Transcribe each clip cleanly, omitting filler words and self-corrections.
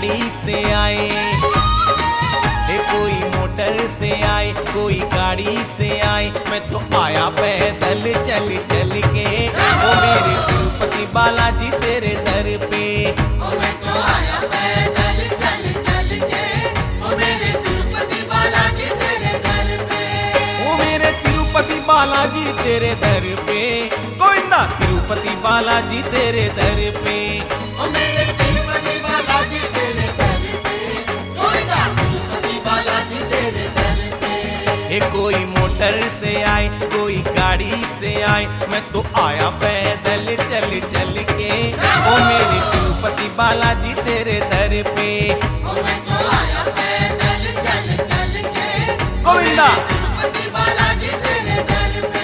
गाड़ी से आए, कोई मोटर से आए, कोई गाड़ी से आए, मैं तो आया पैदल चल चल के। ओ मेरे तिरुपति बालाजी तेरे दर पे, ओ मैं तो आया पैदल चल चल के। ओ मेरे तिरुपति बालाजी तेरे दर पे, ओ मेरे तिरुपति बालाजी तेरे दर पे, गोविंदा तिरुपति बालाजी तेरे दर पे। ओ मेरे तिरुपति बालाजी तेरे दर पे, गोविंदा तिरुपति बालाजी तेरे दर पे। कोई मोटर से आए, कोई गाड़ी से आए, मैं तो आया पैदल चल चल के। ओ मेरे तिरुपति बालाजी तेरे दर पे, ओ मैं तो आया पैदल चल चल के। गोविंदा तिरुपति बालाजी तेरे दर पे।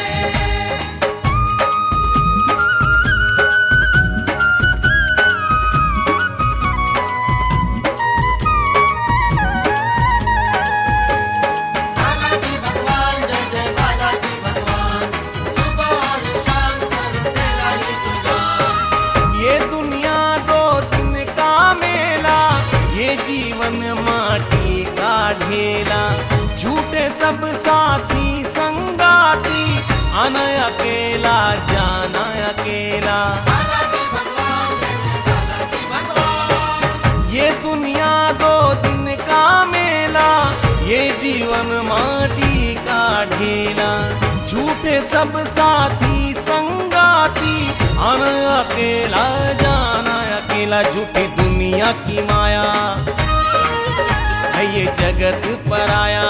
बालाजी भगवान जय जय बालाजी भगवान, सुबह और शाम करूं तेरा ही गुणगान। ये दुनिया दो दिन का मेला, ये जीवन माटी का ढेला। झूठे सब साथी संगाती, आना अकेला जाना अकेला। बालाजी भगवान जय जय बालाजी भगवान। ये दुनिया दो दिन का मेला, ये जीवन माटी का ढेला। झूठे सब साथी संगाती, आना अकेला जाना अकेला। झूठी दुनिया की माया है ये जगत पराया,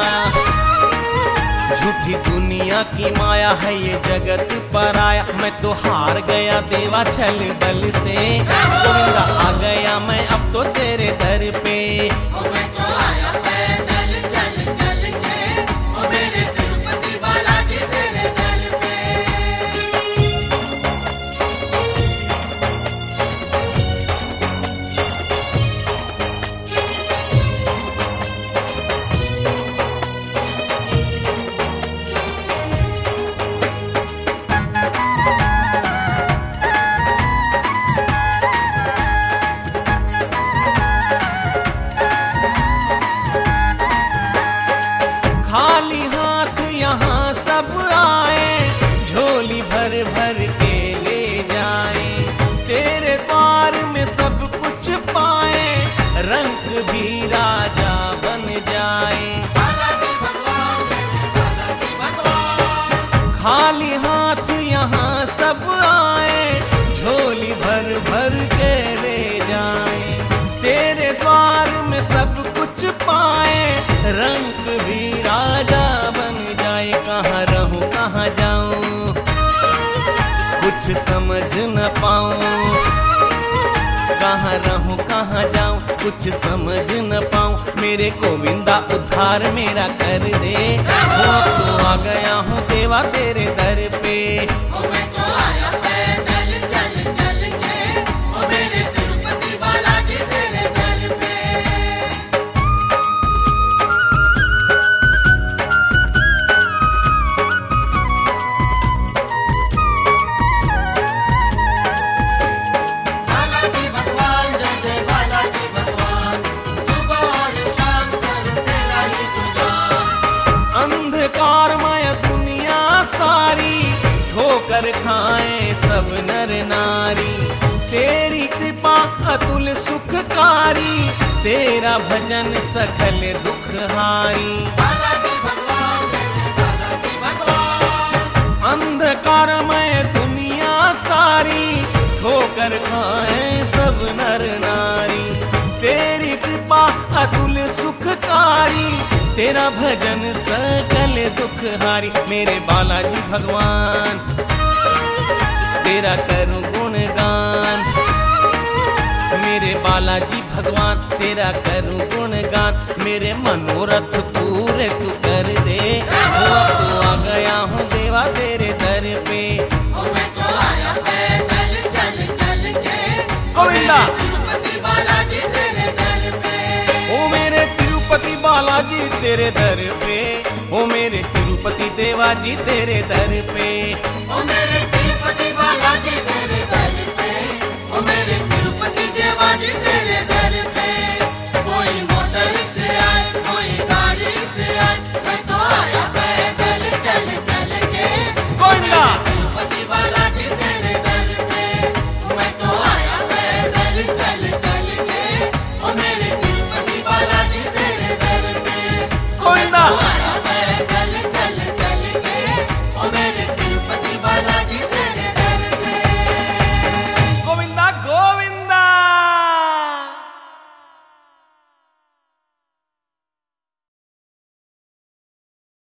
झूठी दुनिया की माया है ये जगत पराया। मैं तो हार गया देवा छल बल से, गोविंदा आ गया मैं अब तो तेरे दर पे। ओ मैं तो आया पैदल चल चल के। ओ मेरे तिरुपति बालाजी तेरे दर पे। खाली हाथ यहाँ सब आए, झोली भर भर के ले जाए। तेरे द्वार में सब कुछ पाए, रंग भी राजा बन जाए। बालाजी भगवान जय जय बालाजी भगवान। खाली हाथ यहाँ सब आए, झोली भर भर के ले जाए। तेरे द्वार में सब कुछ पाए, रंग भी राजा बन जाए। कहाँ रहूं कहाँ जाऊं, कुछ समझ न पाऊं। कहाँ रहूं कहाँ जाऊं, कुछ समझ न पाऊं। मेरे गोविंदा उद्धार मेरा कर दे, वो तो आ गया हूँ देवा तेरे दर पे। ओ मैं तो आया पैदल चल चल के। ओ मेरे तिरुपति बालाजी तेरे दर पे। बालाजी भगवान जय जय बालाजी भगवान, सुबह और शाम करूं तेरा ही गुणगान। अंधकारमय दुनिया सारी, ठोकर खाए सब नर नारी। तेरी कृपा अतुल सुखकारी, तेरा भजन सकल दुख हारी। बालाजी भगवान जय जय बालाजी भगवान। अंधकारमय दुनिया सारी, ठोकर खाए सब नर नारी। तेरी कृपा अतुल सुखकारी, तेरा भजन सकल दुख हारी। मेरे बालाजी भगवान तेरा करूं गुणगान, मेरे बालाजी भगवान तेरा करूं गुणगान। मेरे मनोरथ पूरे तू कर दे, वो तो आ गया हूँ देवा तेरे दर पे। ओ मैं तो आया पैदल चल चल के। गोविंदा तिरुपति बालाजी तेरे दर पे। ओ मेरे तिरुपति बालाजी तेरे दर पे, ओ मेरे तिरुपति देवाजी तेरे दर पे। ओ मेरे तिरुपति बालाजी तेरे दर पे। ओ मेरे तिरुपति देवाजी तेरे दर पे।